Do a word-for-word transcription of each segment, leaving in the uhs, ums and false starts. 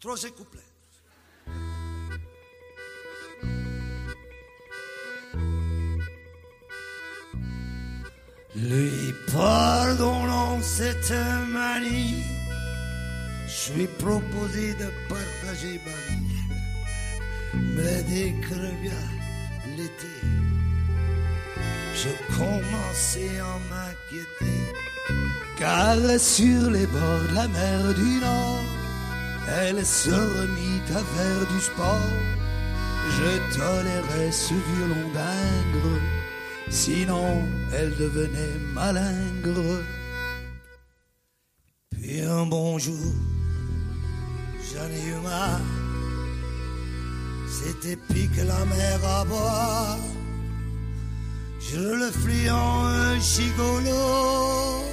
Troisième couplet. Lui pardonnant cette manie, je lui proposé de partager ma vie. Mais dès que revient l'été, je commençais à m'inquiéter. Car sur les bords de la mer du Nord, elle se remit à faire du sport. Je tolérais ce violon d'ingre, sinon elle devenait malingre. Puis un bon jour, j'en ai eu marre. C'était pique la mer à boire. Je le flis en un gigolo.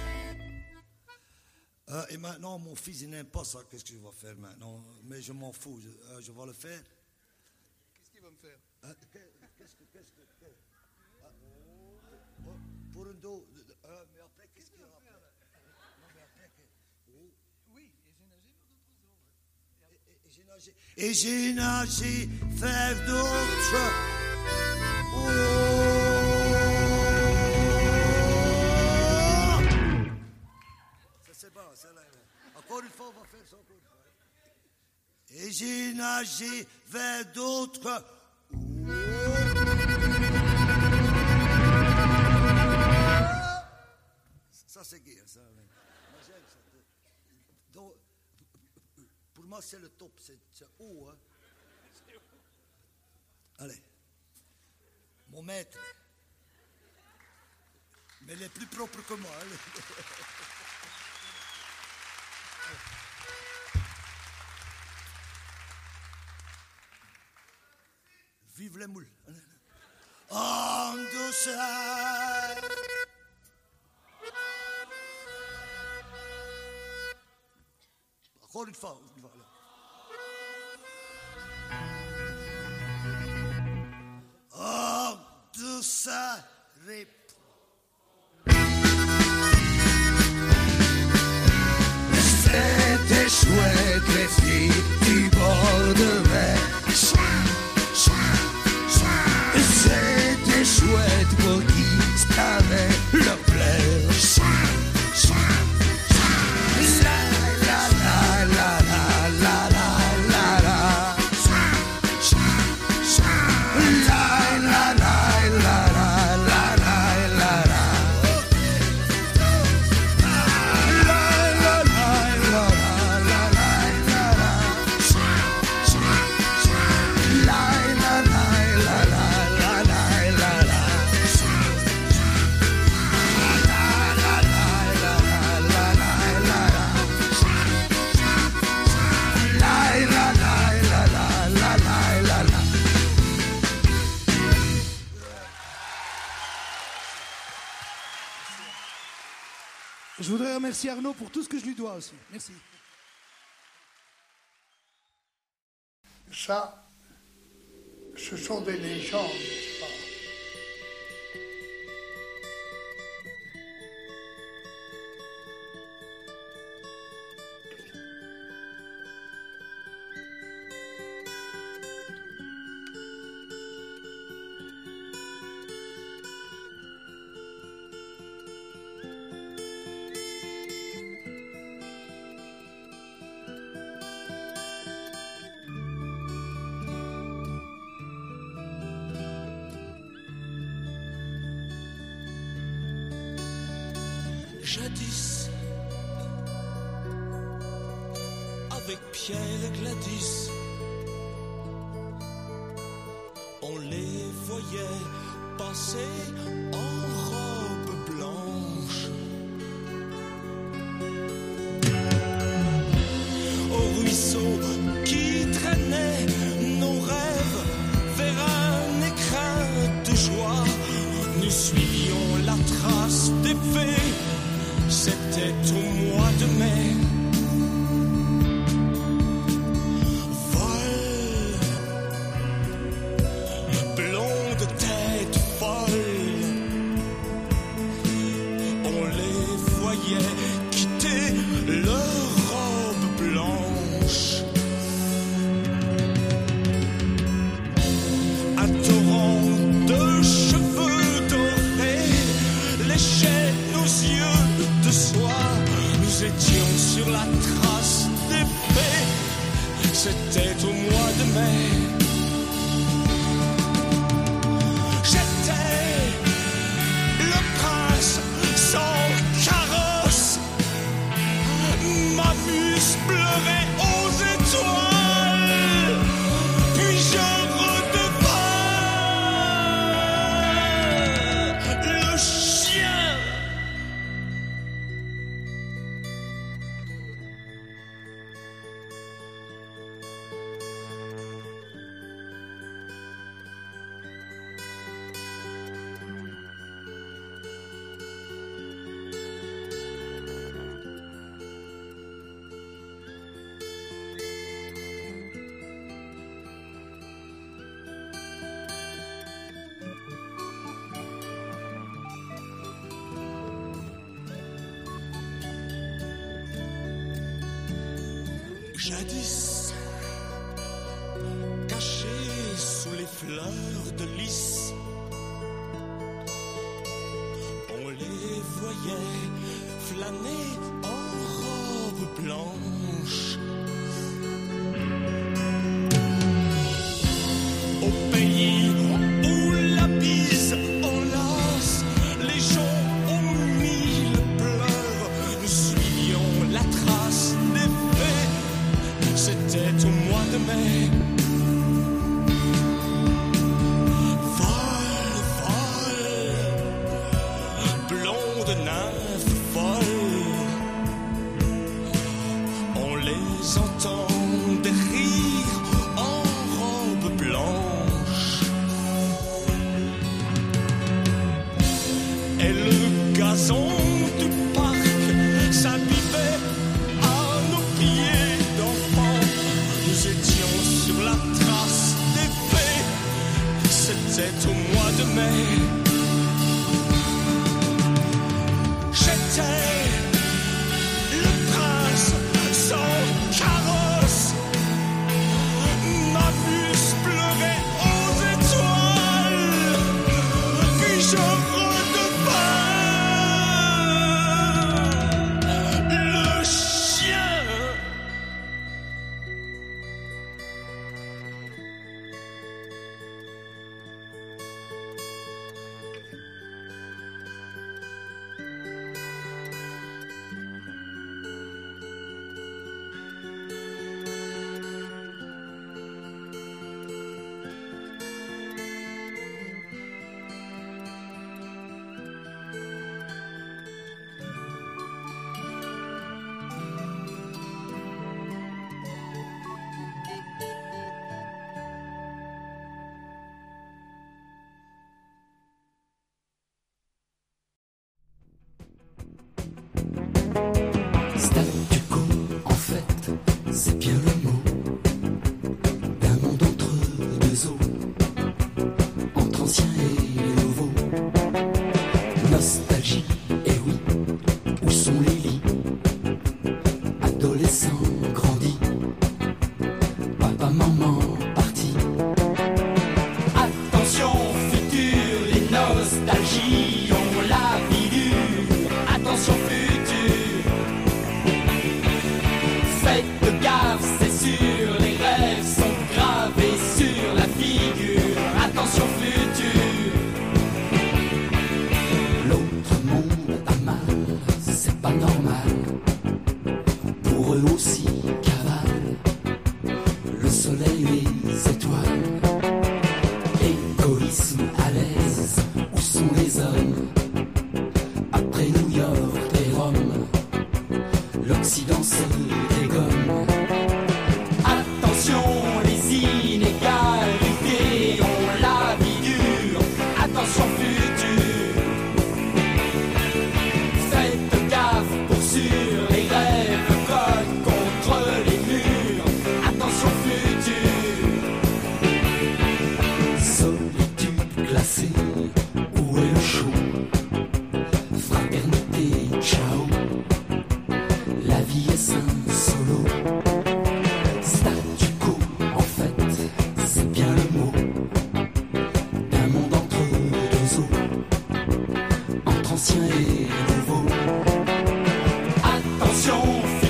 Euh, et maintenant, mon fils, il n'aime pas ça. Qu'est-ce que je vais faire maintenant? Mais je m'en fous. Je, euh, je vais le faire. Qu'est-ce qu'il va me faire? euh, Qu'est-ce que... Qu'est-ce que... Euh, oh, oh, pour un dos. Euh, mais après, qu'est-ce qu'il va faire? Non, mais après... Oh. Oui, et j'ai nagé dans d'autres eaux. Et, et, et j'ai nagé... Et j'ai nagé faire d'autres... Oh. C'est bon, c'est là. Encore une fois, on va faire ça encore une fois. Et j'ai nagé vers d'autres. Ça, c'est gai, ça. Moi, j'aime ça. Donc, pour moi, c'est le top. C'est, c'est haut, hein. Allez. Mon maître. Mais il est plus propre que moi. Hein. Vive les moules. En douceur. Encore une fois. Une fois en douceur. C'était chouette les filles du bord de mer. C'était chouette pour qui savait leur plaire. La la la la la la la la. La la la la la la la la la. Je voudrais remercier Arnaud pour tout ce que je lui dois aussi. Merci. Ça, ce sont des légendes, n'est-ce pas? Jadis, avec Pierre et Gladys, on les voyait passer en robe blanche. Au ruisseau qui traînait nos rêves vers un écrin de joie, nous suivions la trace des fées. C'était au mois de mai. sur la trace des faits. C'était au mois de mai. J'étais le prince sans carrosse. Ma muse pleurait aux étoiles. Puis je redevins le chien. Jadis, caché sous les fleurs de lys, on les voyait flâner en robe blanche. Au pays où la bise enlace les gens aux mille pleurs, nous suivions la trace des faits. C'était au mois de mai. Folle, folle, blonde nymphe folle, on les entendait rire en robe blanche. Et le gazon du parc s'abîmait à nos pieds d'enfants. Nous étions sur la trace des faits. C'était au mois de mai. J'étais le prince sans carrosse. Ma muse pleurait aux étoiles. Puis je redevins le chien. Statu quo, en fait, c'est bien le mot d'un monde entre deux eaux, entre ancien et nouveau. Nostalgie, et oui, où sont les lits? Adolescents grandis, papa, maman partis. Attention futur, les nostalgies ont la vie dure. Attention futur. Faites gaffe, c'est sûr, les rêves sont gravés sur la figure. Attention futur. L'autre monde a mal, c'est pas normal. Pour eux aussi cavale le soleil, les étoiles. Égoïsme à l'aise, où sont les hommes? Après New York et Rome, l'Occident se dégomme. Attention, les inégalités ont la vie dure. Attention futur. Faites gaffe, pour sûr, les rêves cognent contre les murs. Attention futur. Solitude glacée, où est le chaud? Fraternité, ciao. La vie est sain solo. Statu quo, en fait, c'est bien le mot d'un monde entre deux eaux, entre ancien et nouveau. Attention,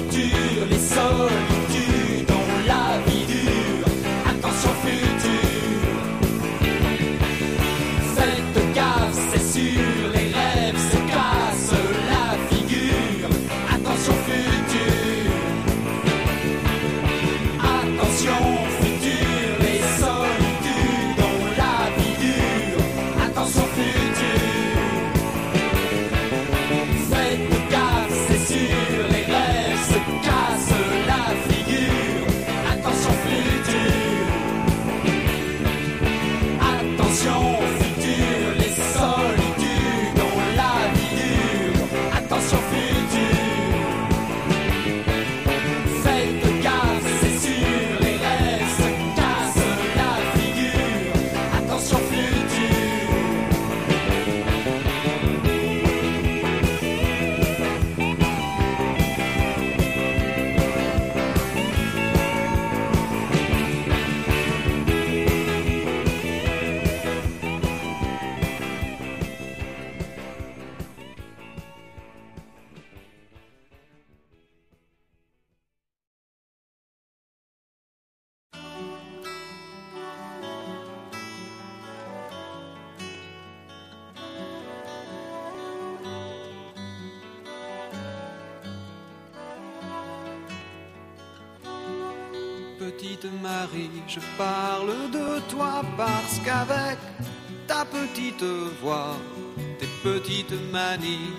Petite Marie, je parle de toi parce qu'avec ta petite voix, tes petites manies,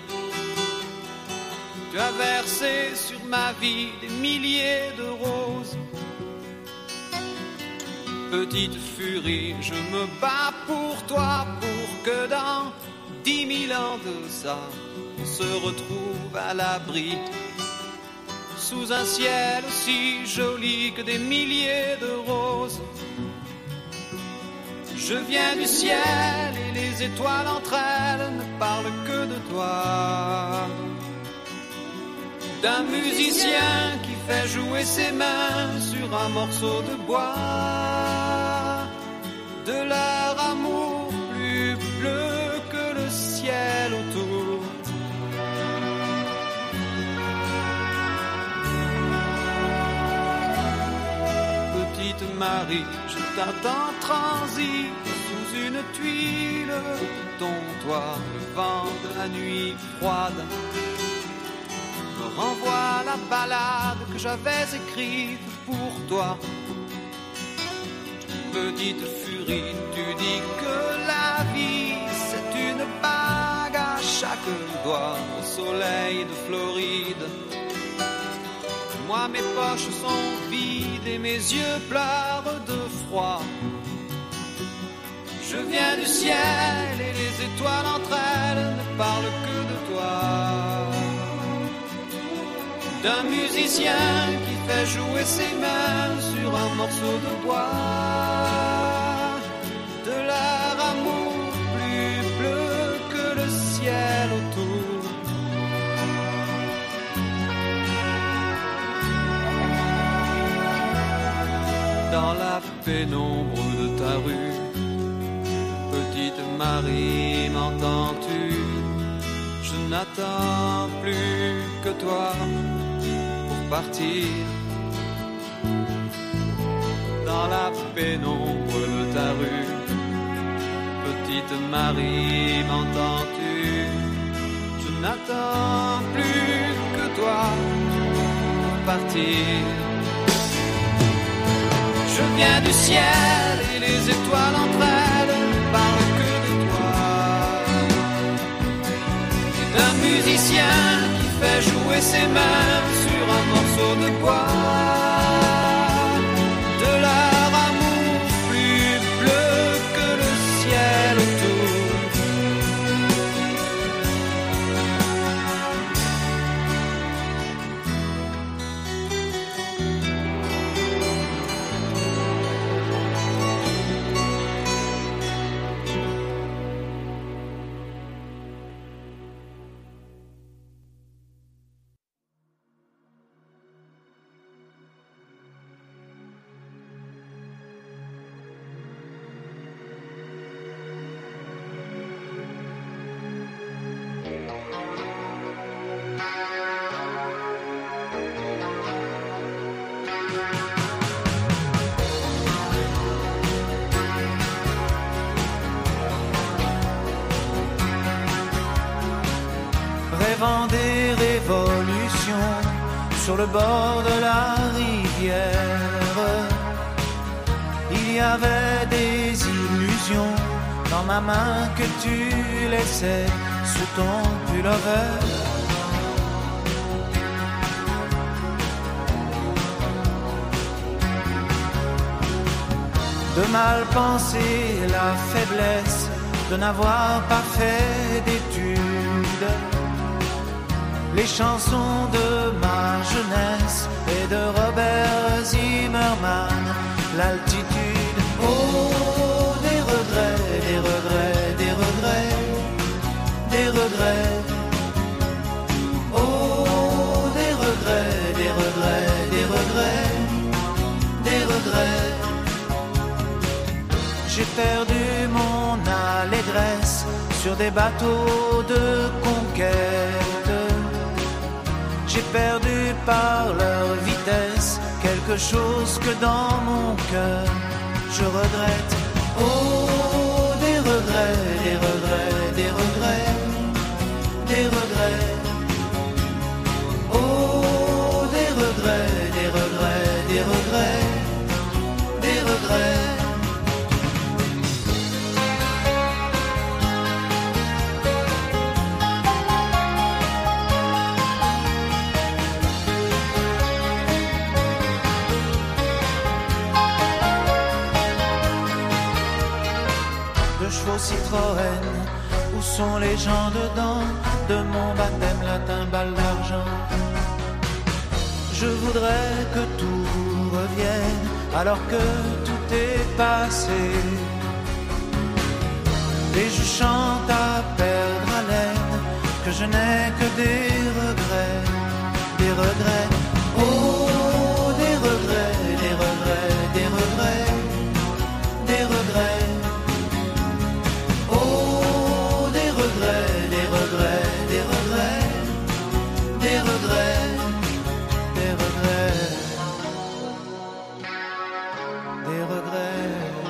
tu as versé sur ma vie des milliers de roses. Petite furie, je me bats pour toi, pour que dans dix mille ans de ça, on se retrouve à l'abri, sous un ciel aussi joli que des milliers de roses. Je viens du ciel et les étoiles entre elles ne parlent que de toi. D'un musicien qui fait jouer ses mains sur un morceau de bois, de leur amour plus bleu que le ciel autour. Petite Marie, je t'attends transi sous une tuile de ton toit. Le vent de la nuit froide me renvoie la ballade que j'avais écrite pour toi. Petite furie, tu dis que la vie c'est une bague à chaque doigt au soleil de Floride. Moi mes poches sont vides et mes yeux pleurent de froid. Je viens du ciel et les étoiles entre elles ne parlent que de toi. D'un musicien qui fait jouer ses mains sur un morceau de bois, de leur amour plus bleu que le ciel autour. Dans la pénombre de ta rue, petite Marie, m'entends-tu? Je n'attends plus que toi pour partir. Dans la pénombre de ta rue, petite Marie, m'entends-tu? Je n'attends plus que toi pour partir. Je viens du ciel et les étoiles entre elles ne parlent que de toi. Et d'un musicien qui fait jouer ses mains sur un morceau de bois, de leur amour plus bleu que le ciel autour. Rêvant des révolutions sur le bord de la rivière, il y avait des illusions dans ma main que tu laissais sous ton pullover. De mal penser la faiblesse de n'avoir pas fait d'études, les chansons de ma jeunesse et de Robert Zimmerman, l'altitude. Oh, des regrets, des regrets, des regrets, des regrets. Oh, des regrets, des regrets, des regrets, des regrets. J'ai perdu mon allégresse sur des bateaux de conquête. J'ai perdu par leur vitesse quelque chose que dans mon cœur je regrette. Oh, des regrets, des regrets, des regrets, des regrets. Oh, des regrets, des regrets, des regrets, chevaux Citroën. Où sont les gens dedans de mon baptême latin balle d'argent? Je voudrais que tout revienne alors que tout est passé. Et je chante à perdre haleine que je n'ai que des regrets, des regrets. Oh, des regrets, des regrets, des regrets, des regrets. Oh, des regrets, des regrets, des regrets, des regrets, des regrets, des regrets.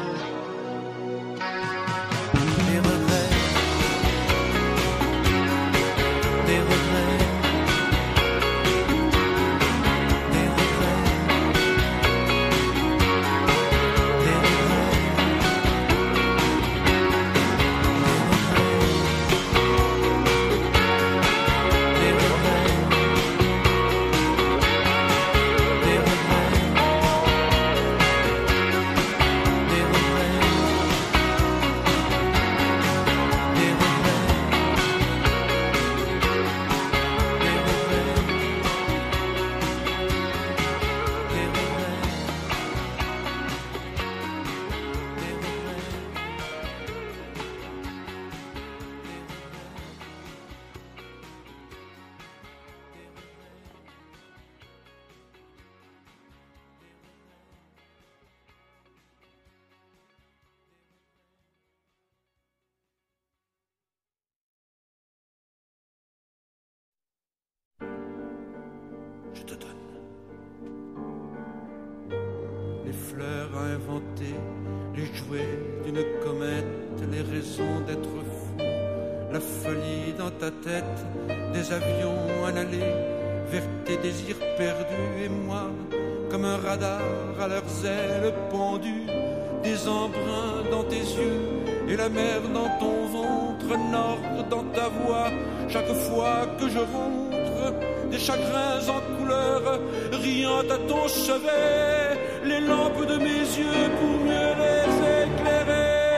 Je te donne les fleurs à inventer, les jouets d'une comète, les raisons d'être fou, la folie dans ta tête, des avions en allée vers tes désirs perdus, et moi comme un radar à leurs ailes pendues, des embruns dans tes yeux et la mer dans ton ventre, nord dans ta voix, chaque fois que je rentre, des chagrins en couleur, riant à ton chevet, les lampes de mes yeux pour mieux les éclairer.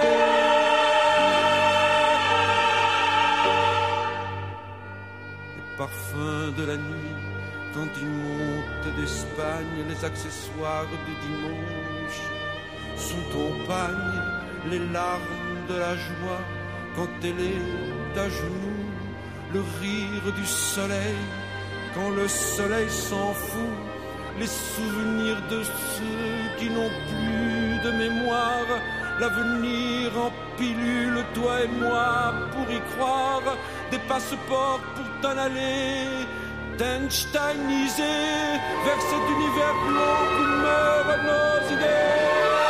Les parfums de la nuit, quand ils montent d'Espagne, les accessoires du dimanche, sous ton pagne, les larmes de la joie, quand elle est à genoux, le rire du soleil, quand le soleil s'en fout, les souvenirs de ceux qui n'ont plus de mémoire, l'avenir en pilule, toi et moi, pour y croire, des passeports pour t'en aller, t'Einsteiniser vers cet univers blanc où meurent nos idées.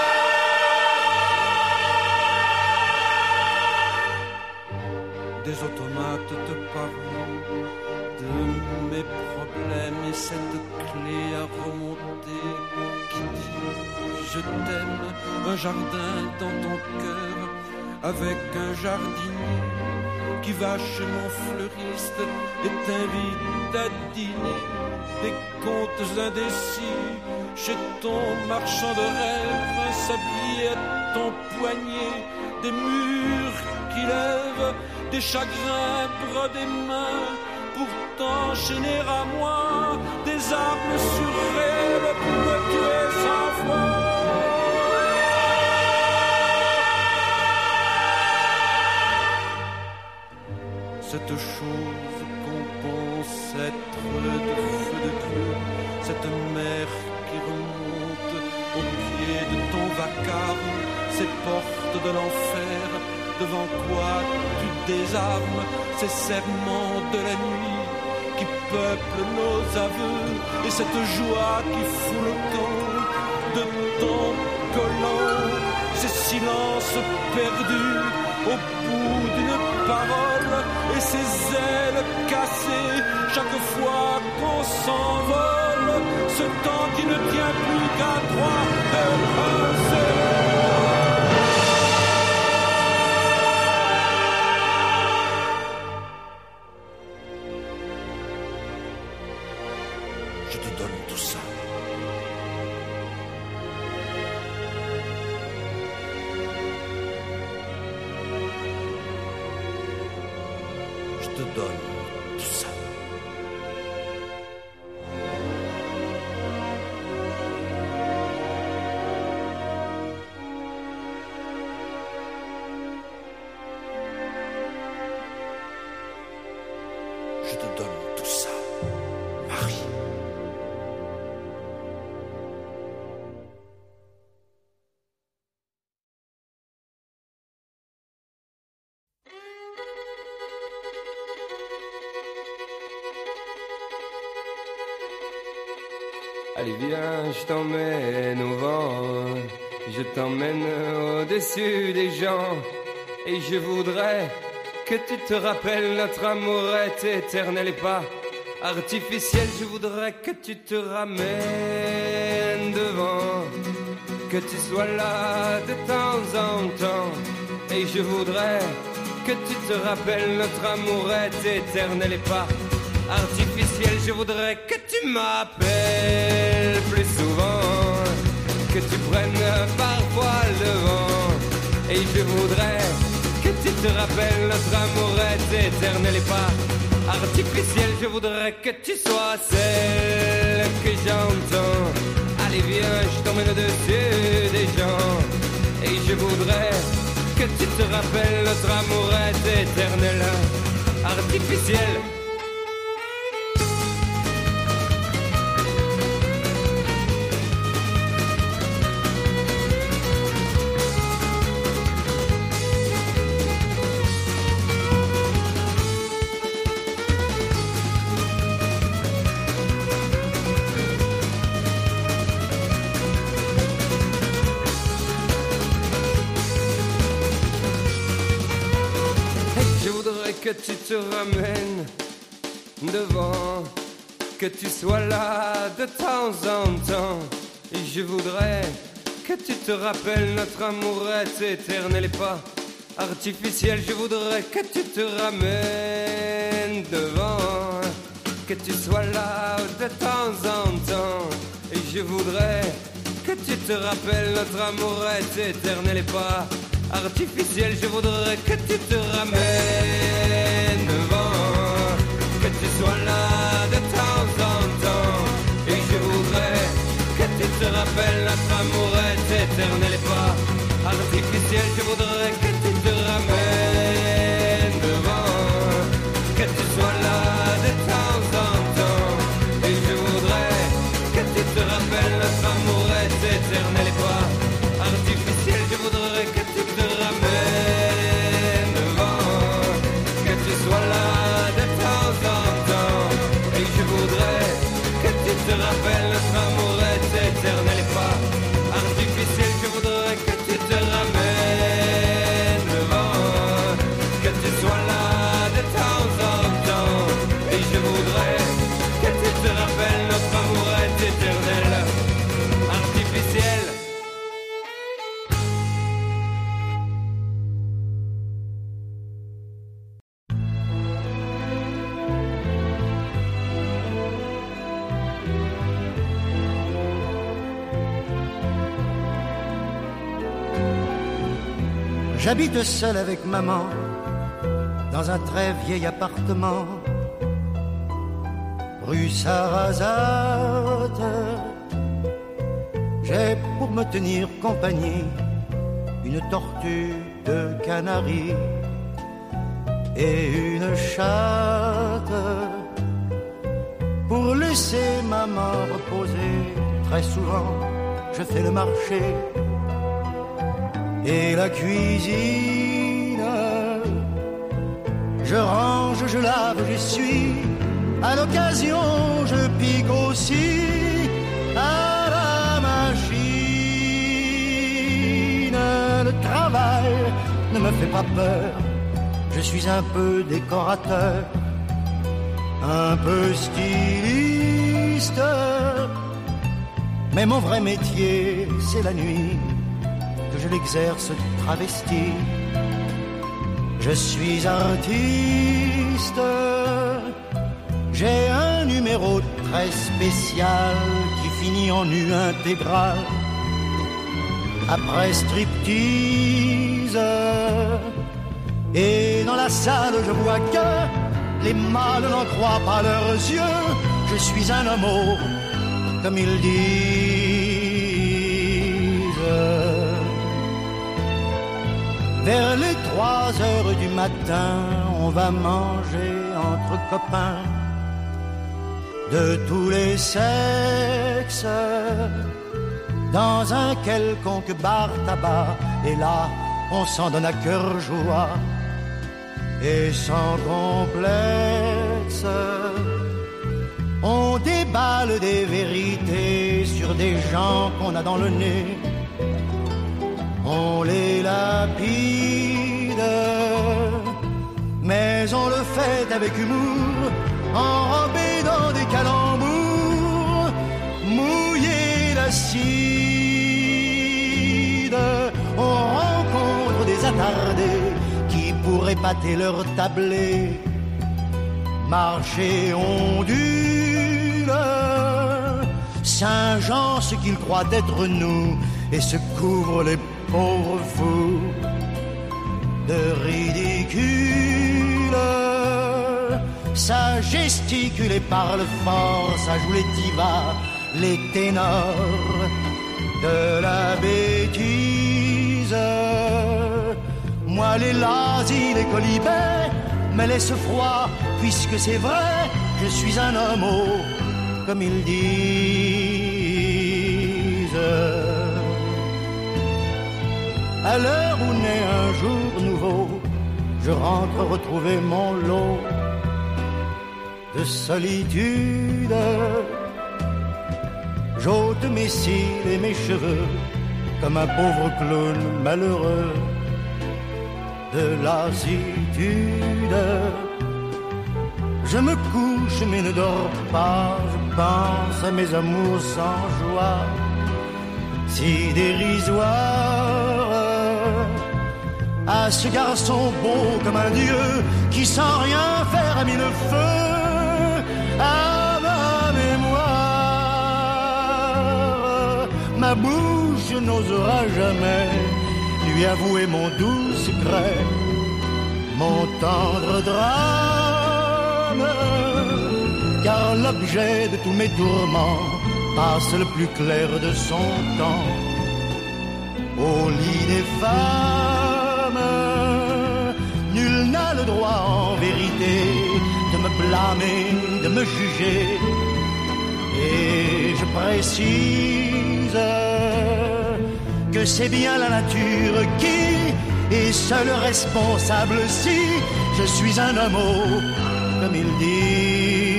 Des automates te parlant de mes problèmes et cette clé à remonter qui dit je t'aime, un jardin dans ton cœur avec un jardinier qui va chez mon fleuriste et t'invite à dîner, des contes indécis chez ton marchand de rêves, un sablier à ton poignet, des murs qui lèvent des chagrins bras des mains pour t'enchaîner à moi, des armes sur rêve pour me tuer sans foi. Cette chose qu'on pense être de feu de Dieu, cette mer qui remonte au pied de ton vacarme, ces portes de l'enfer, devant quoi tu désarmes, ces serments de la nuit qui peuplent nos aveux, et cette joie qui fout le camp de ton collant, ces silences perdus au bout d'une parole, et ces ailes cassées chaque fois qu'on s'envole, ce temps qui ne tient plus qu'à trois de penser. Je te donne tout ça. te donne tout ça. Je te donne tout ça, Marie. Allez viens, je t'emmène au vent, je t'emmène au-dessus des gens, et je voudrais que tu te rappelles notre amour est éternel et pas artificiel. Je voudrais que tu te ramènes devant, que tu sois là de temps en temps, et je voudrais que tu te rappelles notre amour est éternel et pas artificiel. Je voudrais que tu m'appelles plus souvent, que tu prennes parfois le vent, et je voudrais que tu te rappelles notre amour est éternel et pas artificiel. Je voudrais que tu sois celle que j'entends. Allez viens, je t'emmène au-dessus des gens, et je voudrais que tu te rappelles notre amour est éternel, artificiel. Que tu te ramènes devant, que tu sois là de temps en temps, et je voudrais que tu te rappelles notre amour est éternel et pas artificiel. Je voudrais que tu te ramènes devant, que tu sois là de temps en temps, et je voudrais que tu te rappelles notre amour est éternel et pas artificiel. Je voudrais que tu te ramènes devant, que tu sois là de temps en temps, et je voudrais que tu te rappelles notre amour est éternel et pas artificiel. Je voudrais que tu te ramènes devant, que tu sois là de temps en temps, et je voudrais que tu te rappelles notre amour est éternel et pas artificiel. Je voudrais que tu te ramènes devant, que tu sois là de temps en temps, et je voudrais que tu te rappelles notre amour est éternel et pas artificiel. Je voudrais que tu te ramènes devant, que tu sois là de temps en temps, et je voudrais que tu te rappelles notre amour est éternel, artificiel. J'habite seul avec maman dans un très vieil appartement, rue Sarrazate. J'ai pour me tenir compagnie une tortue de Canaries et une chatte. Pour laisser maman reposer, très souvent je fais le marché et la cuisine. Je range, je lave, j'essuie. À l'occasion, je pique aussi à la machine. Le travail ne me fait pas peur. Je suis un peu décorateur, un peu styliste. Mais mon vrai métier, c'est la nuit, que je l'exerce travesti. Je suis artiste. J'ai un numéro très spécial qui finit en U intégral. Après striptease. Et dans la salle, je vois que les mâles n'en croient pas leurs yeux. Je suis un homme, comme ils disent. Vers les trois heures du matin, on va manger entre copains de tous les sexes dans un quelconque bar tabac. Et là, on s'en donne à cœur joie et sans complexe. On déballe des vérités sur des gens qu'on a dans le nez. On les lapide, mais on le fait avec humour, enrobé dans des calembours, mouillé d'acide. On rencontre des attardés qui pourraient pâter leur tablé, marcher ondule. Saint-Jean, ce qu'il croit être nous, et se couvre les pauvres fous de ridicule. Ça gesticule et parle fort, ça joue les divas, les ténors de la bêtise. Moi les lazis, les colibets me laissent froid, puisque c'est vrai, je suis un homme, comme ils disent. À l'heure où naît un jour nouveau, je rentre retrouver mon lot de solitude. J'ôte mes cils et mes cheveux comme un pauvre clown malheureux de lassitude. Je me couche mais ne dors pas, je pense à mes amours sans joie, si dérisoires, à ce garçon beau comme un dieu qui sans rien faire a mis le feu à ma mémoire. Ma bouche n'osera jamais lui avouer mon doux secret, mon tendre drame, car l'objet de tous mes tourments passe le plus clair de son temps au lit des femmes. Nul n'a le droit en vérité de me blâmer, de me juger. Et je précise que c'est bien la nature qui est seule responsable si je suis un homme, comme il dit.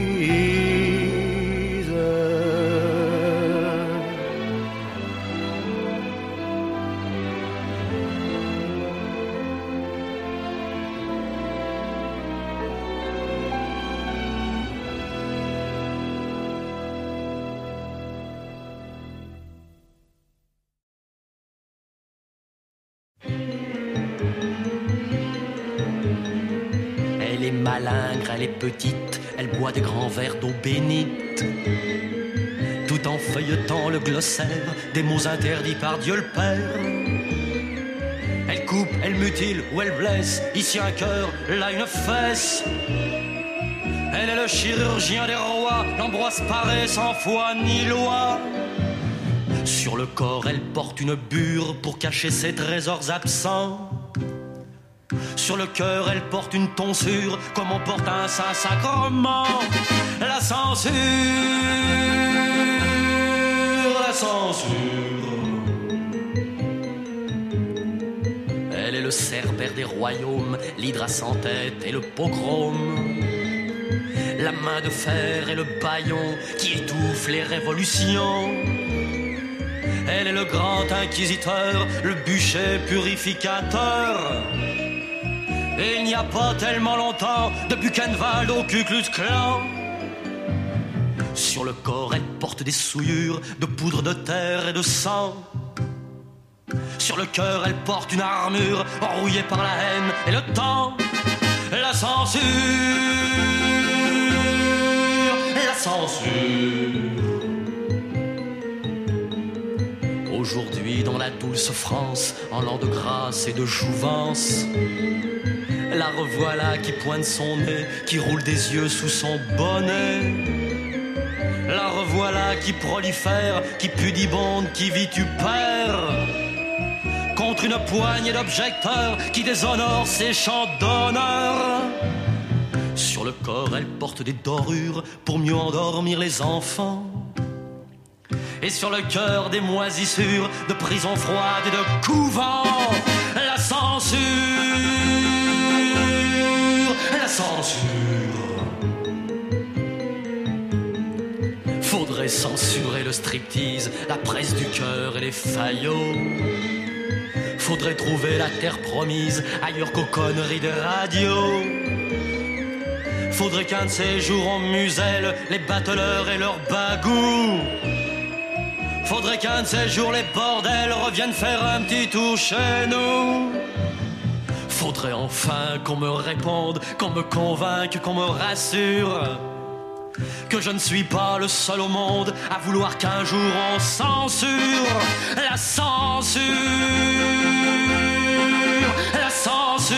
Malingre, elle est petite, elle boit des grands verres d'eau bénite, tout en feuilletant le glossaire des mots interdits par Dieu le Père. Elle coupe, elle mutile ou elle blesse, ici un cœur, là une fesse. Elle est le chirurgien des rois, l'Ambroise Paré sans foi ni loi. Sur le corps, elle porte une bure pour cacher ses trésors absents. Sur le cœur, elle porte une tonsure comme on porte un Saint-Sacrement. La censure, la censure. Elle est le cerbère des royaumes, l'hydre sans tête et le pogrome. La main de fer et le bâillon qui étouffent les révolutions. Elle est le grand inquisiteur, le bûcher purificateur. Et il n'y a pas tellement longtemps, de Buchenwald au Ku Klux Klan. Sur le corps, elle porte des souillures de poudre de terre et de sang. Sur le cœur, elle porte une armure rouillée par la haine et le temps. La censure, la censure. aujourd'hui dans la douce France, en l'an de grâce et de jouvence. La revoilà qui pointe son nez, qui roule des yeux sous son bonnet. La revoilà qui prolifère, qui pudibonde, qui vitupère contre une poignée d'objecteurs qui déshonorent ses chants d'honneur. Sur le corps, elle porte des dorures pour mieux endormir les enfants. Et sur le cœur, des moisissures de prisons froides et de couvents. La censure, la censure. Faudrait censurer le striptease, la presse du cœur et les faillots. Faudrait trouver la terre promise ailleurs qu'aux conneries de radio. Faudrait qu'un de ces jours on muselle les bateleurs et leurs bagous. Faudrait qu'un de ces jours les bordels reviennent faire un petit tour chez nous. Faudrait enfin qu'on me réponde, qu'on me convainque, qu'on me rassure que je ne suis pas le seul au monde à vouloir qu'un jour on censure. La censure, la censure.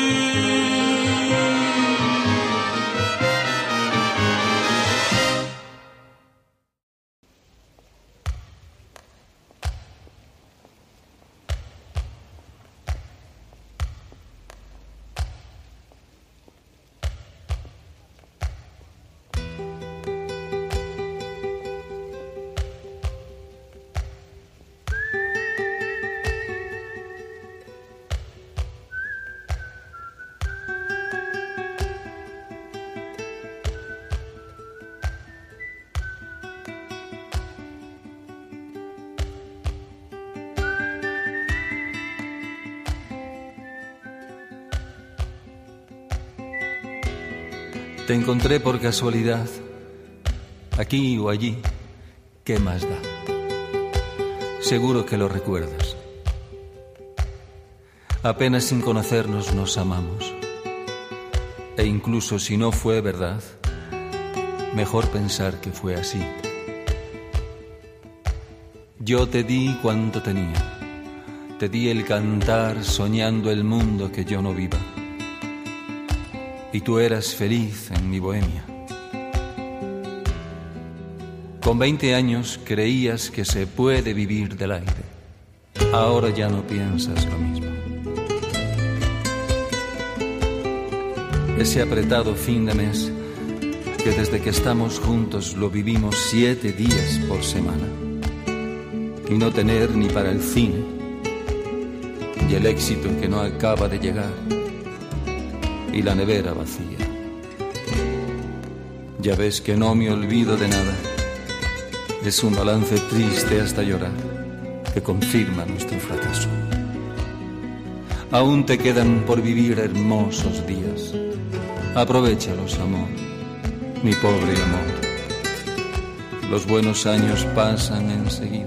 Te encontré por casualidad, aquí o allí, ¿qué más da? Seguro que lo recuerdas. Apenas sin conocernos nos amamos. E incluso si no fue verdad, mejor pensar que fue así. Yo te di cuanto tenía, te di el cantar soñando el mundo que yo no viva. Y tú eras feliz en mi bohemia. Con veinte años creías que se puede vivir del aire. Ahora ya no piensas lo mismo. Ese apretado fin de mes que desde que estamos juntos lo vivimos siete días por semana. Y no tener ni para el cine. Y el éxito que no acaba de llegar. Y la nevera vacía. Ya ves que no me olvido de nada. Es un balance triste hasta llorar, que confirma nuestro fracaso. Aún te quedan por vivir hermosos días. Aprovéchalos, amor, mi pobre amor. Los buenos años pasan enseguida.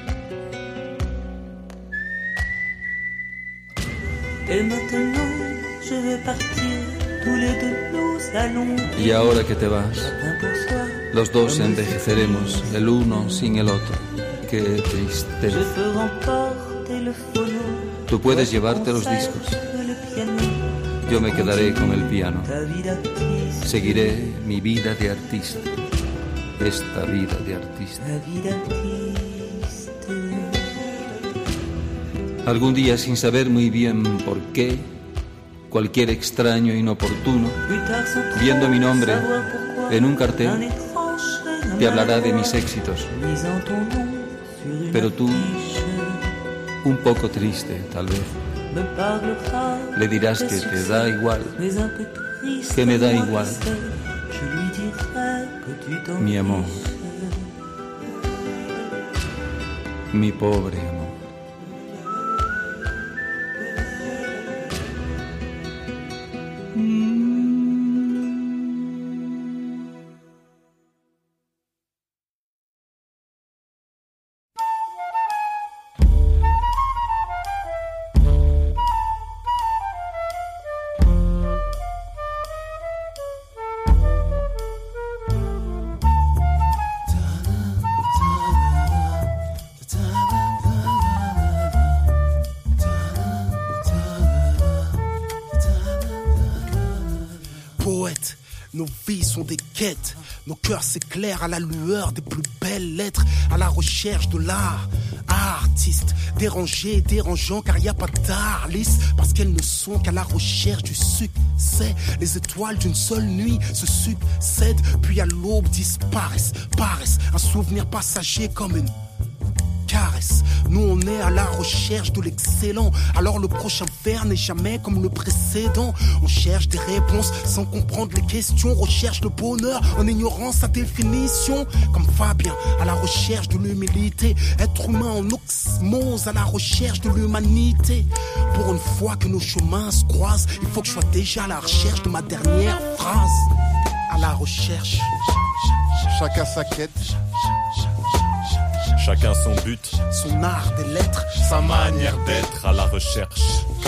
Et maintenant je vais partir, tous les deux nous allons. Y ahora que te vas, los dos envejeceremos, el uno sin el otro. Qué tristeza. Je peux remporter le phono. Tú puedes llevarte los discos. Yo me quedaré con el piano. Seguiré mi vida de artista. Esta vida de artista. Algún día, sin saber muy bien por qué, cualquier extraño inoportuno, viendo mi nombre en un cartel, te hablará de mis éxitos. Pero tú, un poco triste tal vez, le dirás que te da igual, que me da igual, mi amor, mi pobre amor. sont des quêtes. Nos cœurs s'éclairent à la lueur des plus belles lettres, à la recherche de l'art. Artistes, dérangés, dérangeants, car y a pas d'art lisse, parce qu'elles ne sont qu'à la recherche du succès. Les étoiles d'une seule nuit se succèdent, puis à l'aube disparaissent, paraissent un souvenir passager comme une caresse. Nous on est à la recherche de l'excellent, alors le prochain vers n'est jamais comme le précédent. On cherche des réponses sans comprendre les questions, recherche le bonheur en ignorant sa définition. Comme Fabien à la recherche de l'humilité, être humain en osmose à la recherche de l'humanité. Pour une fois que nos chemins se croisent, il faut que je sois déjà à la recherche de ma dernière phrase. À la recherche. Chacun sa quête, chacun son but, son art des lettres, sa manière d'être à la recherche.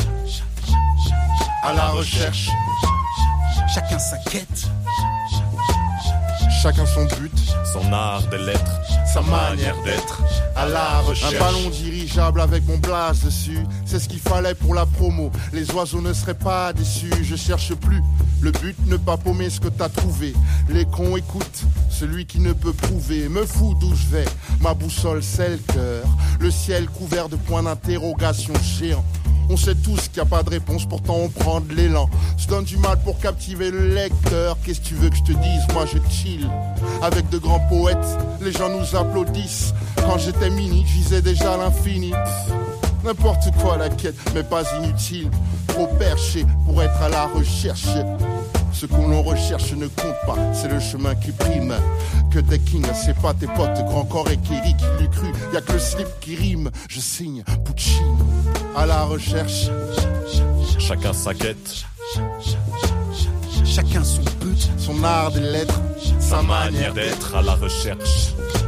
À la recherche, chacun sa quête, chacun son but, son art des lettres, sa manière d'être à la recherche. Un ballon dirigeable avec mon blaze dessus, c'est ce qu'il fallait pour la promo. Les oiseaux ne seraient pas déçus, je cherche plus. Le but, ne pas paumer ce que t'as trouvé. Les cons écoutent, celui qui ne peut prouver. Me fout d'où je vais, ma boussole c'est le cœur. Le ciel couvert de points d'interrogation géants. On sait tous qu'il n'y a pas de réponse, pourtant on prend de l'élan. Se donne du mal pour captiver le lecteur. Qu'est-ce que tu veux que je te dise? Moi je chill avec de grands poètes, les gens nous applaudissent. Quand j'étais mini, je visais déjà l'infini. N'importe quoi la quête, mais pas inutile. Trop perché pour être à la recherche. Ce qu'on l'on recherche ne compte pas, c'est le chemin qui prime. Que t'es king, c'est pas tes potes, grand corps et Kiri qui l'eût cru. Y'a que le slip qui rime, je signe Puccino. À la recherche, chacun sa quête, chacun son but, son art des lettres, sa manière d'être à la recherche.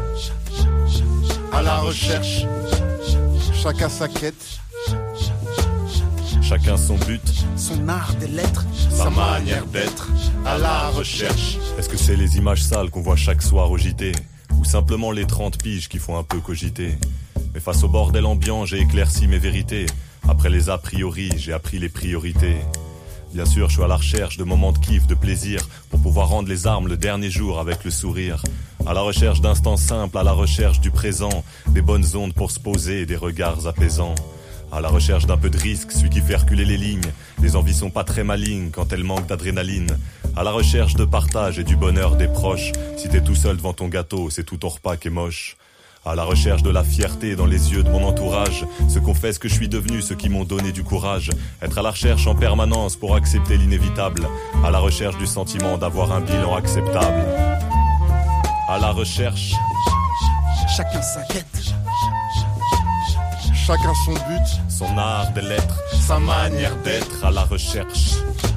À la recherche, chacun sa quête, chacun son but, son art des lettres, sa manière d'être à la recherche. Est-ce que c'est les images sales qu'on voit chaque soir au J T, ou simplement les trente piges qui font un peu cogiter? Mais face au bordel ambiant, j'ai éclairci mes vérités. Après les a priori, j'ai appris les priorités. Bien sûr, je suis à la recherche de moments de kiff, de plaisir, pour pouvoir rendre les armes le dernier jour avec le sourire. À la recherche d'instants simples, à la recherche du présent, des bonnes ondes pour se poser et des regards apaisants. À la recherche d'un peu de risque, celui qui fait reculer les lignes. Les envies sont pas très malignes quand elles manquent d'adrénaline. À la recherche de partage et du bonheur des proches. Si t'es tout seul devant ton gâteau, c'est tout ton repas qui est moche. À la recherche de la fierté dans les yeux de mon entourage. Ceux qu'on fait ce que je suis devenu, ceux qui m'ont donné du courage. Être à la recherche en permanence pour accepter l'inévitable. À la recherche du sentiment d'avoir un bilan acceptable. À la recherche, chacun sa quête, chacun son but, son art des lettres, sa manière d'être à la recherche.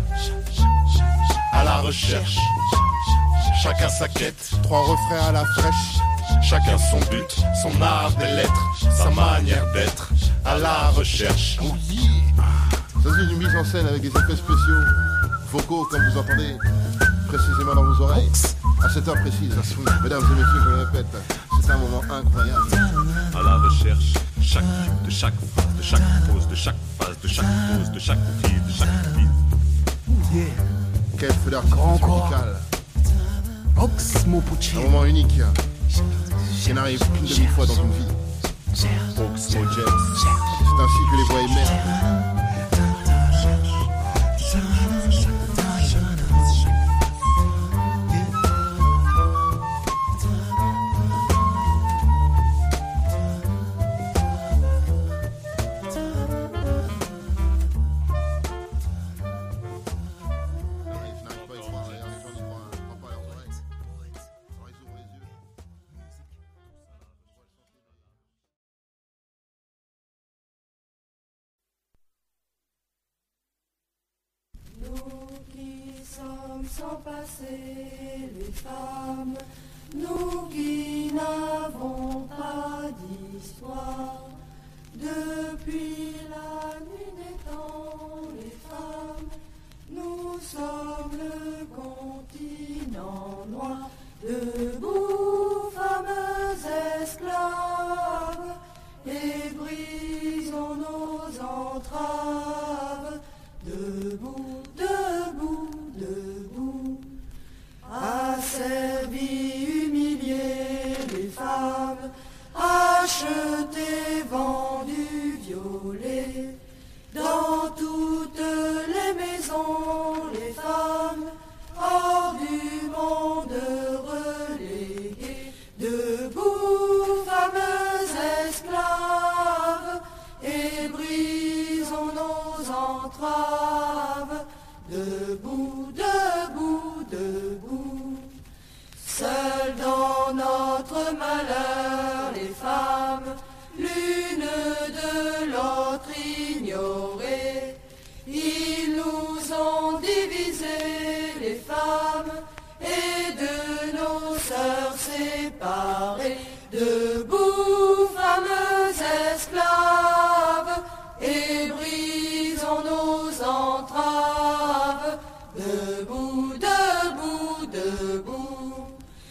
À la recherche, chacun sa quête, trois refrains à la fraîche. Chacun son but, son art des lettres, sa manière d'être à la recherche. Oh yeah. Ça c'est une mise en scène avec des effets spéciaux, vocaux comme vous entendez précisément dans vos oreilles. À cette heure précise, mesdames et messieurs, je le répète, c'est un moment incroyable. À la recherche, chaque, de chaque phase, de chaque pause, de chaque phase, de chaque pause, de chaque fil, de chaque fil. Yeah. Quel feu d'artifice musical. Oxmo Puccino. Un moment unique. Qui n'arrive qu'une demi-fois dans une vie. Oxmo James. C'est ainsi que les voix émergent. Sans passer les femmes, nous qui n'avons pas d'histoire, depuis la nuit des temps, les femmes, nous sommes le continent noir, debout, fameux esclaves, et brisons nos entraves, debout, debout, debout. Ah, debout, debout, debout. Seules dans notre malheur, les femmes, l'une de l'autre ignorées, ils nous ont divisés, les femmes, et de nos sœurs séparées. Debout, fameuses esclaves, et brisons nos entraves. Debout, debout, debout.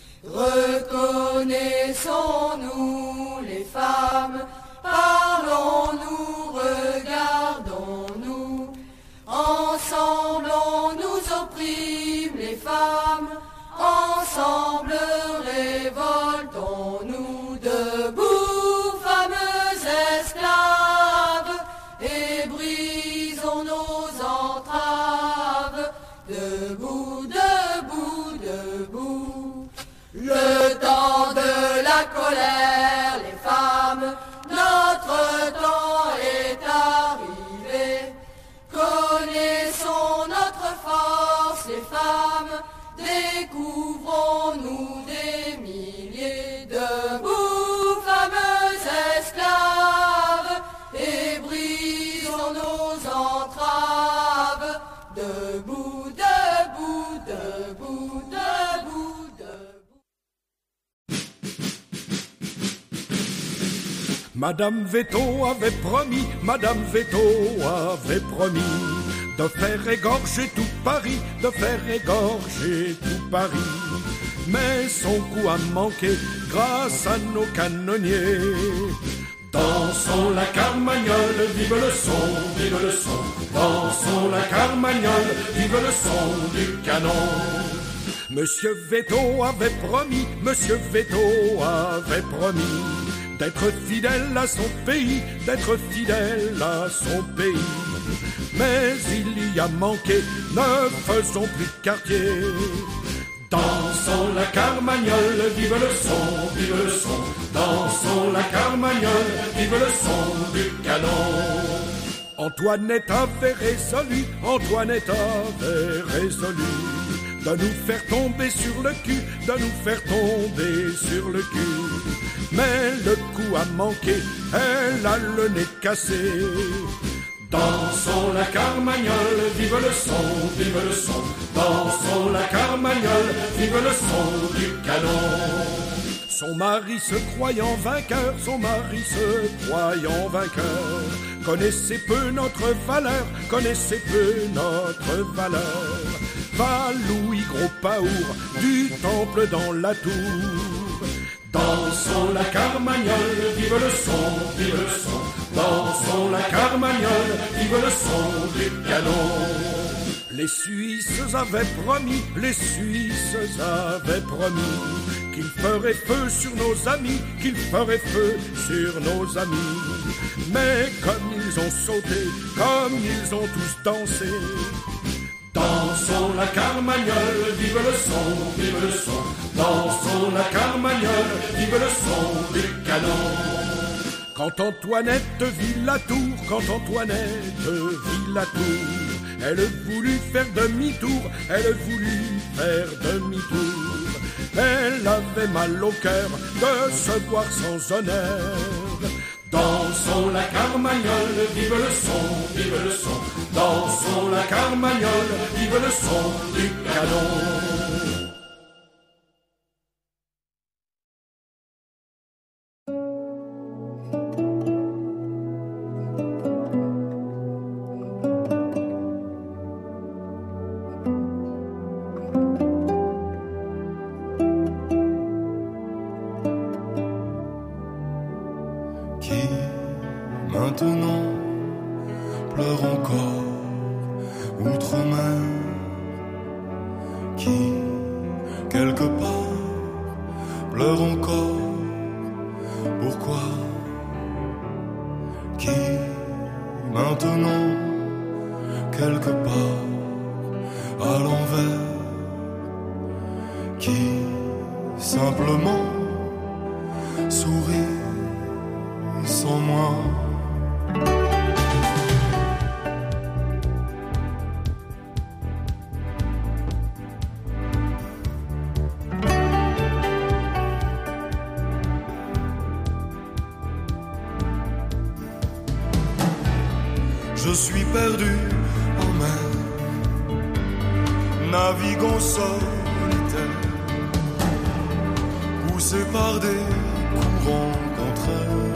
Reconnaissons-nous les femmes, parlons-nous, regardons-nous. Ensemble on nous opprime les femmes, ensemble révoltons-nous. Debout, fameuses esclaves, et brisons nos entraves. Debout, debout, debout. Le temps de la colère, les femmes, notre temps est arrivé. Connaissons notre force, les femmes, découvrons-nous des milliers. Debout, fameuses esclaves, et brisons nos entraves. Debout, debout, debout, debout, debout. Madame Veto avait promis, Madame Veto avait promis de faire égorger tout Paris, de faire égorger tout Paris. Mais son coup a manqué grâce à nos canonniers. Dansons la carmagnole, vive le son, vive le son. Dansons la carmagnole, vive le son du canon. Monsieur Veto avait promis, Monsieur Veto avait promis d'être fidèle à son pays, d'être fidèle à son pays. Mais il y a manqué, ne faisons plus de quartier. Dansons la carmagnole, vive le son, vive le son. Dansons la carmagnole, vive le son du canon. Antoinette avait résolu, Antoinette avait résolu de nous faire tomber sur le cul, de nous faire tomber sur le cul. Mais le coup a manqué, elle a le nez cassé. Dansons la carmagnole, vive le son, vive le son. Dansons la carmagnole, vive le son du canon. Son mari se croyant vainqueur, son mari se croyant vainqueur, connaissait peu notre valeur, connaissait peu notre valeur. Va Louis Gros Paour du temple dans la tour. Dansons la carmagnole, vive le son, vive le son. Dansons la carmagnole, vive le son du canon. Les Suisses avaient promis, les Suisses avaient promis qu'ils feraient feu sur nos amis, qu'ils feraient feu sur nos amis. Mais comme ils ont sauté, comme ils ont tous dansé, dansons la carmagnole, vive le son, vive le son. Dansons la carmagnole, vive le son du canon. Quand Antoinette vit la tour, quand Antoinette vit la tour, elle voulut faire demi-tour, elle voulut faire demi-tour. Elle avait mal au cœur de se voir sans honneur. Dansons la carmagnole, vive le son, vive le son. Dansons la carmagnole, vive le son du canon. Maintenant pleure encore outre-mer, qui quelque part pleure encore. Pourquoi? Qui maintenant quelque part à l'envers, qui simplement sourit sans moi. je suis perdu en mer, naviguant solitaire, poussé par des courants contraires.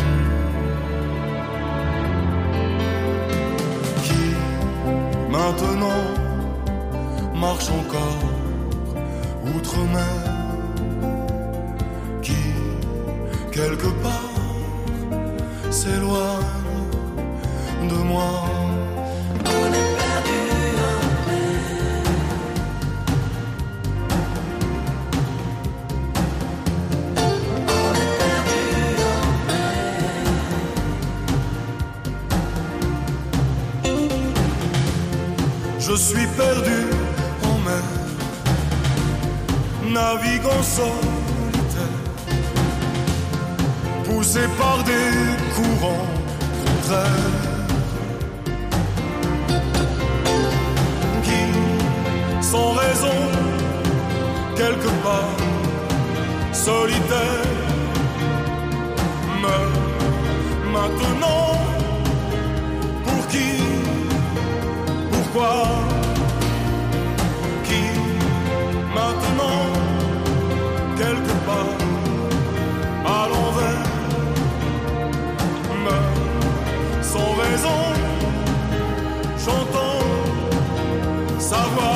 Qui maintenant marche encore outre-mer, qui quelque part s'éloigne de moi. On est perdu en mer. On est perdu en mer. Je suis perdu en mer, naviguant solitaire, poussé par des courants contraires. Sans raison, quelque part, solitaire, mais maintenant, pour qui, pourquoi, qui, maintenant, quelque part, à l'envers, mais sans raison, j'entends sa voix.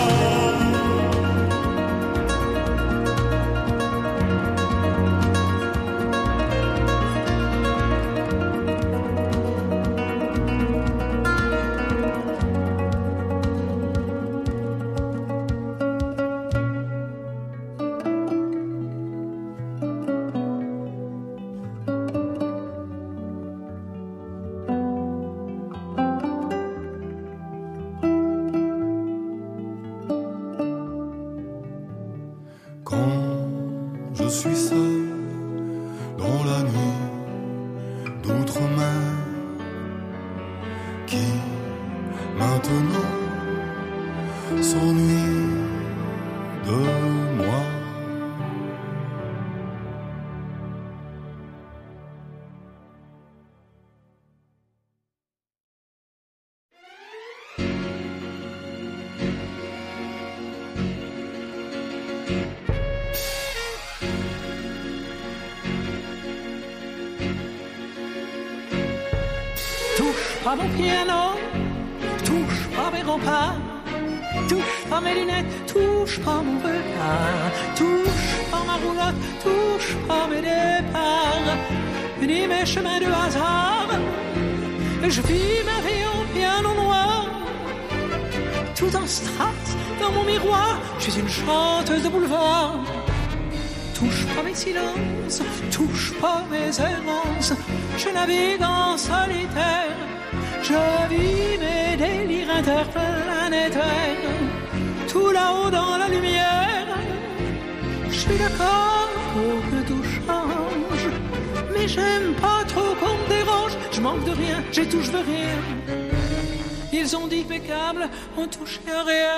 Pas mon piano, touche pas mes remparts, touche pas mes lunettes, touche pas mon regard, touche pas ma roulotte, touche pas mes départs, ni mes chemins de hasard. Je vis ma vie en piano noir, tout en strass dans mon miroir. Je suis une chanteuse de boulevard. Touche pas mes silences, touche pas mes errances. Je navigue en solitaire. Je vis mes délires interplanétaires, tout là-haut dans la lumière. Je suis d'accord pour que tout change, mais j'aime pas trop qu'on me dérange. Je manque de rien, j'ai tout, je veux rien. Ils ont dit impeccable, on touche à rien.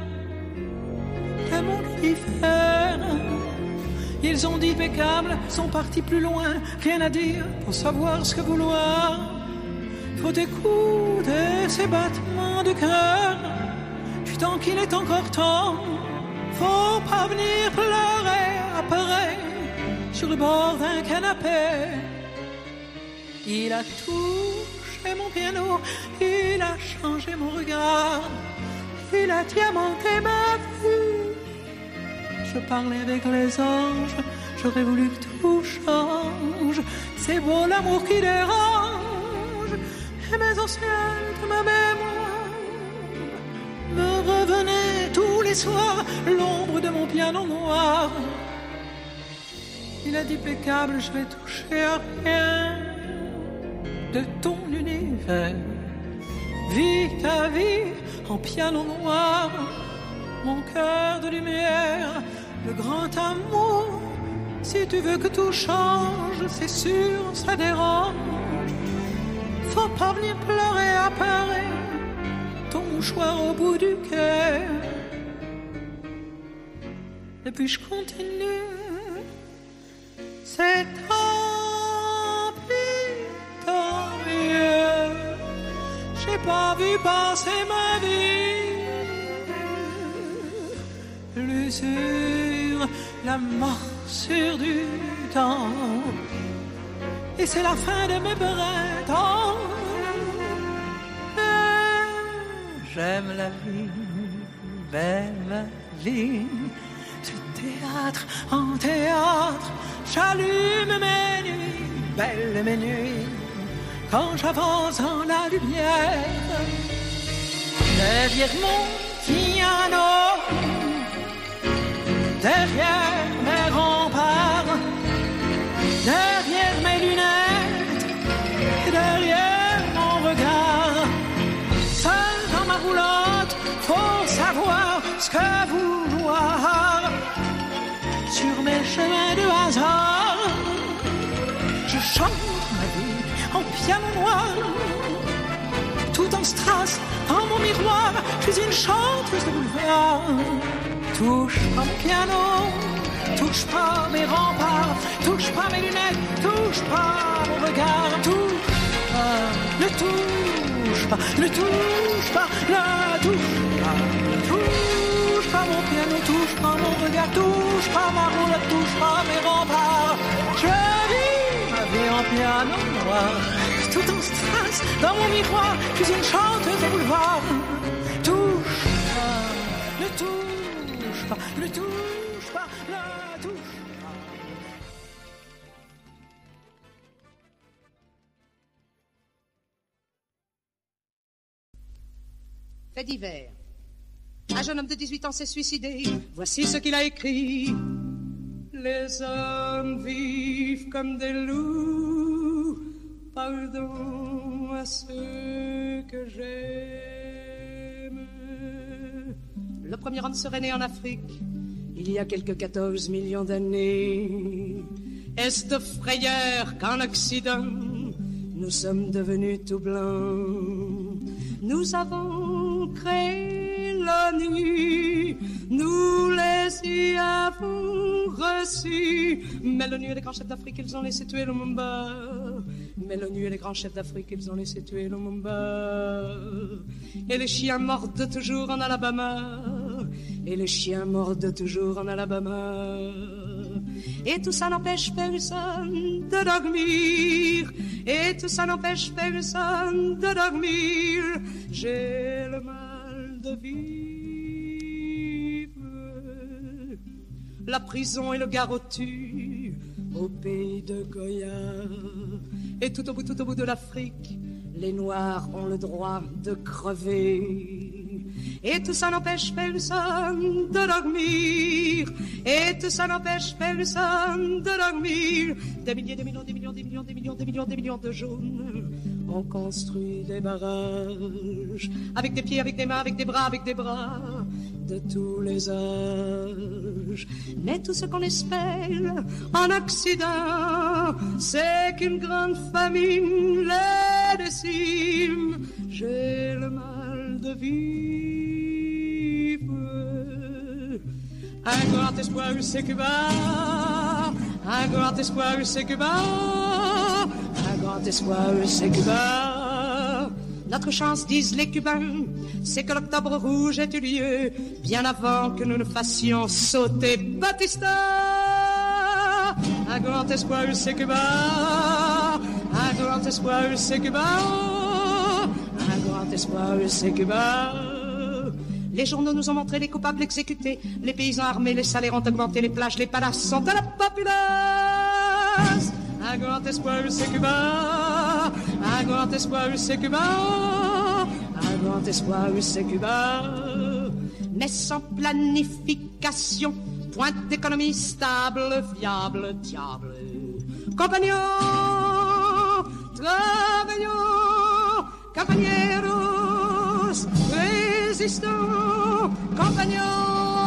Le monde y faire. Ils ont dit impeccable, sont partis plus loin. Rien à dire pour savoir ce que vouloir. Faut écouter ces battements de cœur. Du temps qu'il est encore temps. Faut pas venir pleurer après sur le bord d'un canapé. Il a touché mon piano, il a changé mon regard, il a diamanté ma vie. Je parlais avec les anges, j'aurais voulu que tout change. C'est beau l'amour qui dérange. Et mes anciens de ma mémoire me revenaient tous les soirs, l'ombre de mon piano noir. Il a dit impeccable, je vais toucher à rien de ton univers. Vis ta vie en piano noir, mon cœur de lumière, le grand amour. Si tu veux que tout change, c'est sûr, ça dérange. Faut pas venir pleurer à Paris, ton mouchoir au bout du quai. Et puis je continue, c'est tant pis, tant mieux. J'ai pas vu passer ma vie. L'usure, la morsure du temps, et c'est la fin de mes printemps. J'aime la vie, belle la vie, du théâtre en théâtre, j'allume mes nuits, belles mes nuits, quand j'avance en la lumière. Derrière mon piano, derrière mes remparts, derrière mes lunettes, derrière mon regard, seul dans ma roulotte, faut savoir ce que vouloir. Sur mes chemins de hasard, je chante ma vie en piano noir, tout en strass dans mon miroir, je suis une chanteuse de boulevard. Touche pas mon piano, touche pas mes remparts, touche pas mes lunettes, touche pas mon regard, touche pas, ne touche pas, ne touche pas, ne touche pas, touche pas mon piano, touche pas mon regard, touche pas ma roulotte, touche pas mes remparts. Je vis ma vie en piano noir, tout en strass dans mon miroir, je suis une chanteuse de boulevard. Touche pas, ne touche pas, ne touche pas, ne touche pas. Fait divers. Un jeune homme de dix-huit ans s'est suicidé. Voici ce qu'il a écrit. Les hommes vivent comme des loups. Pardon à ceux que j'aime. Le premier homme serait né en Afrique il y a quelques quatorze millions d'années. Est-ce de frayeur qu'en Occident nous sommes devenus tout blancs? Nous avons créé l'ONU, nous les y avons reçus. Mais l'ONU et les grands chefs d'Afrique, ils ont laissé tuer Lumumba. Mais l'ONU et les grands chefs d'Afrique, ils ont laissé tuer Lumumba. Et les chiens mordent toujours en Alabama. Et les chiens mordent toujours en Alabama. Et tout ça n'empêche personne de dormir. Et tout ça n'empêche personne de dormir. J'ai le mal de vivre. La prison et le garrot tuent au pays de Goya. Et tout au bout, tout au bout de l'Afrique, les Noirs ont le droit de crever. Et tout ça n'empêche personne de dormir. Et tout ça n'empêche personne de dormir. Des milliers, des millions, des millions, des millions, des millions, des millions, des millions de jaunes ont construit des barrages. Avec des pieds, avec des mains, avec des bras, avec des bras de tous les âges. Mais tout ce qu'on espère en Occident, c'est qu'une grande famine les décime. J'ai le mal de vivre. Un grand espoir, c'est Cuba. Un grand espoir, c'est Cuba. Un grand espoir, c'est Cuba. Notre chance, disent les Cubains, c'est que l'Octobre Rouge ait eu lieu bien avant que nous ne fassions sauter Batista. Un grand espoir, c'est Cuba. Un grand espoir, c'est Cuba. Un grand espoir, c'est Cuba. Les journaux nous ont montré les coupables exécutés. Les paysans armés, les salaires ont augmenté. Les plages, les palaces sont à la populace. Un grand espoir, c'est Cuba. Un grand espoir, c'est Cuba. Un grand espoir, c'est Cuba. Mais sans planification, point d'économie stable, viable, diable. Compagnons, travaillons, compañeros, résistants, compagnons.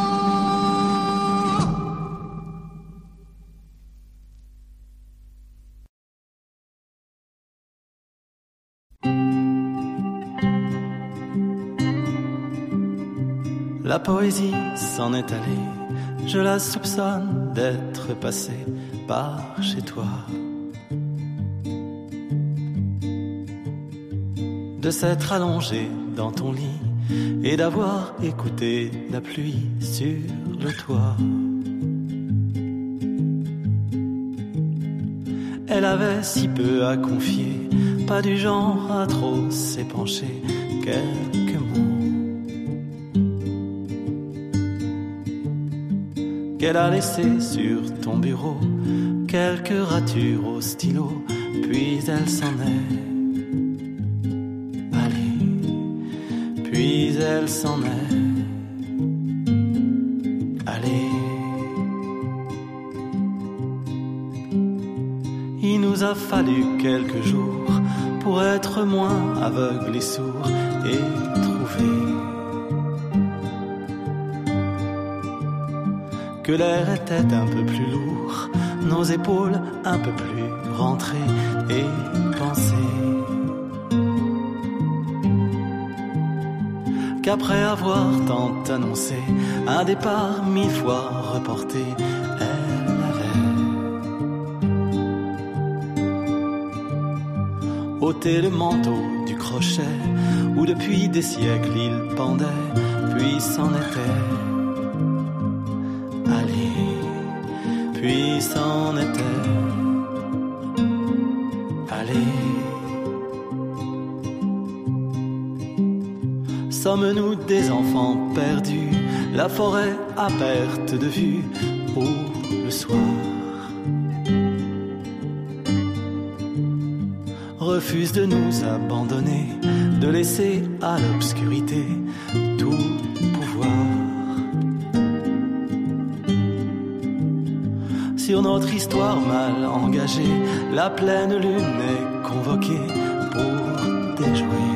La poésie s'en est allée, je la soupçonne d'être passée par chez toi. de s'être allongé dans ton lit et d'avoir écouté la pluie sur le toit. Elle avait si peu à confier, pas du genre à trop s'épancher, quelques mots qu'elle a laissés sur ton bureau, quelques ratures au stylo, puis elle s'en est allée, puis elle s'en est allée. Il nous a fallu quelques jours pour être moins aveugles et sourds et trouver que l'air était un peu plus lourd, nos épaules un peu plus rentrées et penser qu'après avoir tant annoncé un départ mille fois reporté, elle avait ôté le manteau du crochet où depuis des siècles il pendait, puis s'en était allé, puis s'en était allé. Sommes-nous des enfants perdus, la forêt à perte de vue, ou le soir refuse de nous abandonner, de laisser à l'obscurité tout pouvoir sur notre histoire mal engagée. La pleine lune est convoquée pour déjouer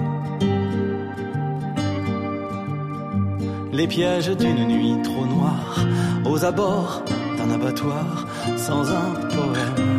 les pièges d'une nuit trop noire, aux abords d'un abattoir sans un poème